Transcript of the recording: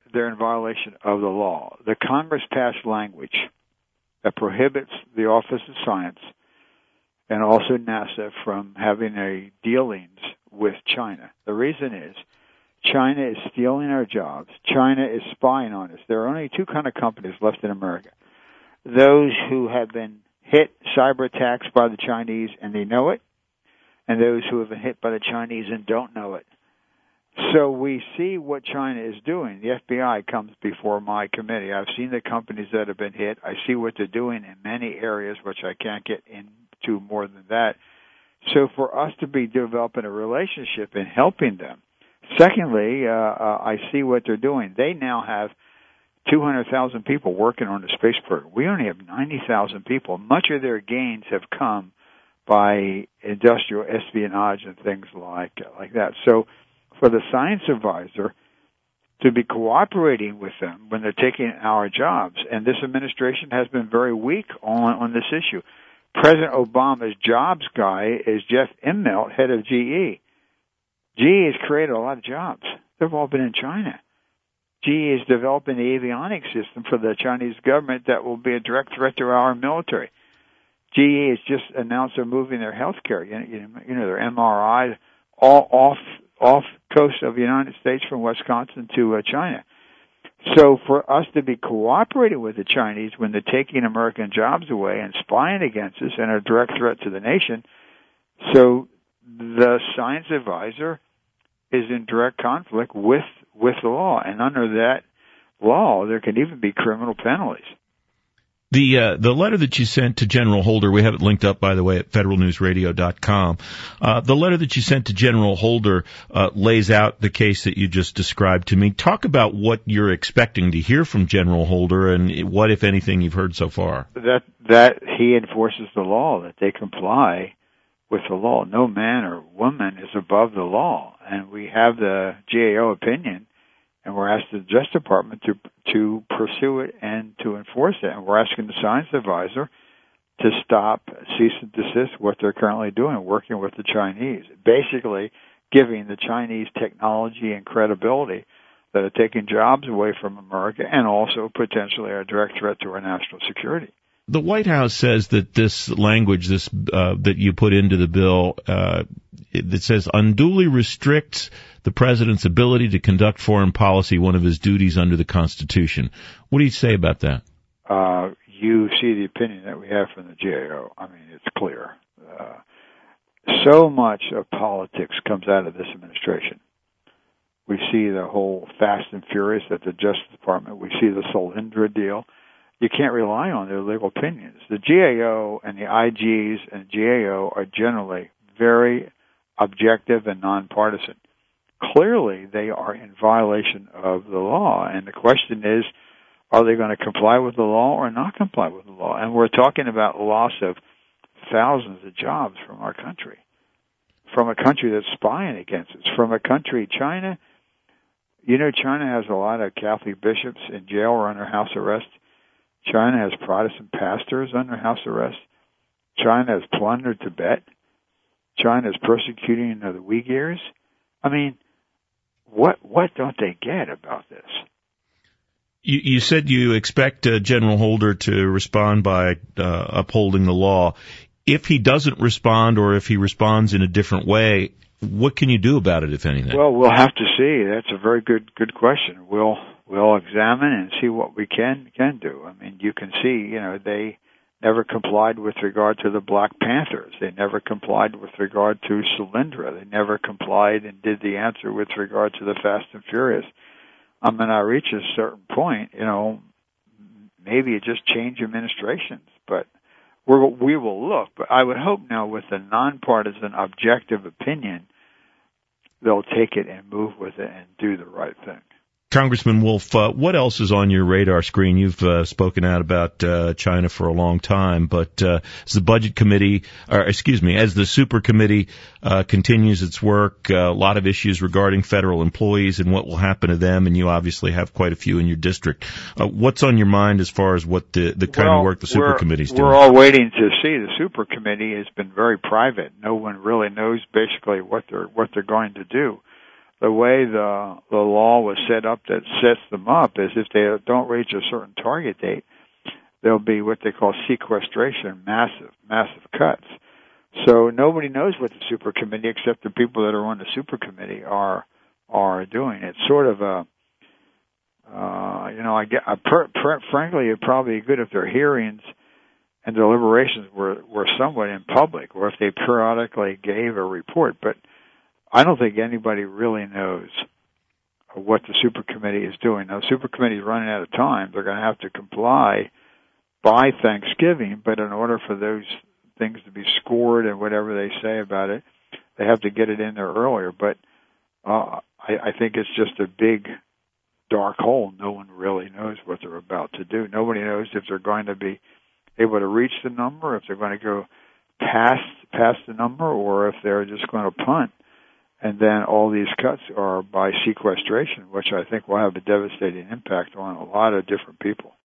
they're in violation of the law. The Congress passed language that prohibits the Office of Science and also NASA from having a dealings with China. The reason is China is stealing our jobs. China is spying on us. There are only two kind of companies left in America. Those who have been hit cyber attacks by the Chinese and they know it, and those who have been hit by the Chinese and don't know it. So we see what China is doing. The FBI comes before my committee. I've seen the companies that have been hit. I see what they're doing in many areas, which I can't get into more than that. So for us to be developing a relationship and helping them. Secondly, I see what they're doing. They now have 200,000 people working on the space program. We only have 90,000 people. Much of their gains have come by industrial espionage and things like that. So for the science advisor to be cooperating with them when they're taking our jobs, and this administration has been very weak on this issue. President Obama's jobs guy is Jeff Immelt, head of GE. GE has created a lot of jobs. They've all been in China. GE is developing the avionics system for the Chinese government that will be a direct threat to our military. GE has just announced they're moving their healthcare, their MRI, all off coast of the United States from Wisconsin to China. So for us to be cooperating with the Chinese when they're taking American jobs away and spying against us and a direct threat to the nation, so the science advisor is in direct conflict with the law, and under that law, there can even be criminal penalties. The letter that you sent to General Holder, we have it linked up, by the way, at federalnewsradio.com. The letter that you sent to General Holder lays out the case that you just described to me. Talk about what you're expecting to hear from General Holder and what, if anything, you've heard so far. That he enforces the law, that they comply with the law. No man or woman is above the law. And we have the GAO opinion, and we're asking the Justice Department to pursue it and to enforce it. And we're asking the science advisor to stop, cease and desist what they're currently doing, working with the Chinese, basically giving the Chinese technology and credibility that are taking jobs away from America and also potentially a direct threat to our national security. The White House says that this language, that you put into the bill, that says unduly restricts the president's ability to conduct foreign policy, one of his duties under the Constitution. What do you say about that? You see the opinion that we have from the GAO. I mean, it's clear. So much of politics comes out of this administration. We see the whole Fast and Furious at the Justice Department. We see the Solyndra deal. You can't rely on their legal opinions. The GAO and the IGs and GAO are generally very objective and nonpartisan. Clearly, they are in violation of the law, and the question is, are they going to comply with the law or not comply with the law? And we're talking about loss of thousands of jobs from our country, from a country that's spying against us, from a country, China. China has a lot of Catholic bishops in jail or under house arrest. China has Protestant pastors under house arrest. China has plundered Tibet. China is persecuting the Uyghurs. I mean, what don't they get about this? You said you expect General Holder to respond by upholding the law. If he doesn't respond, or if he responds in a different way, what can you do about it, if anything? Well, we'll have to see. That's a very good question. We'll examine and see what we can do. I mean, you can see, they never complied with regard to the Black Panthers. They never complied with regard to Solyndra. They never complied and did the answer with regard to the Fast and Furious. I mean, I reach a certain point, maybe you just change administrations, but we will look. But I would hope now with a nonpartisan, objective opinion, they'll take it and move with it and do the right thing. Congressman Wolf, what else is on your radar screen? You've spoken out about China for a long time, but as the Budget Committee, as the Super Committee continues its work, a lot of issues regarding federal employees and what will happen to them, and you obviously have quite a few in your district. What's on your mind as far as what the kind of work the Super Committee is doing? We're all waiting to see. The Super Committee has been very private. No one really knows basically what they're going to do. the way the law was set up that sets them up is if they don't reach a certain target date, there'll be what they call sequestration, massive cuts. So nobody knows what the super committee, except the people that are on the super committee, are doing. It's sort of a, frankly, it'd probably be good if their hearings and deliberations were somewhat in public, or if they periodically gave a report. But I don't think anybody really knows what the super committee is doing. Now, the super committee is running out of time. They're going to have to comply by Thanksgiving, but in order for those things to be scored and whatever they say about it, they have to get it in there earlier. But I think it's just a big dark hole. No one really knows what they're about to do. Nobody knows if they're going to be able to reach the number, if they're going to go past the number, or if they're just going to punt. And then all these cuts are by sequestration, which I think will have a devastating impact on a lot of different people.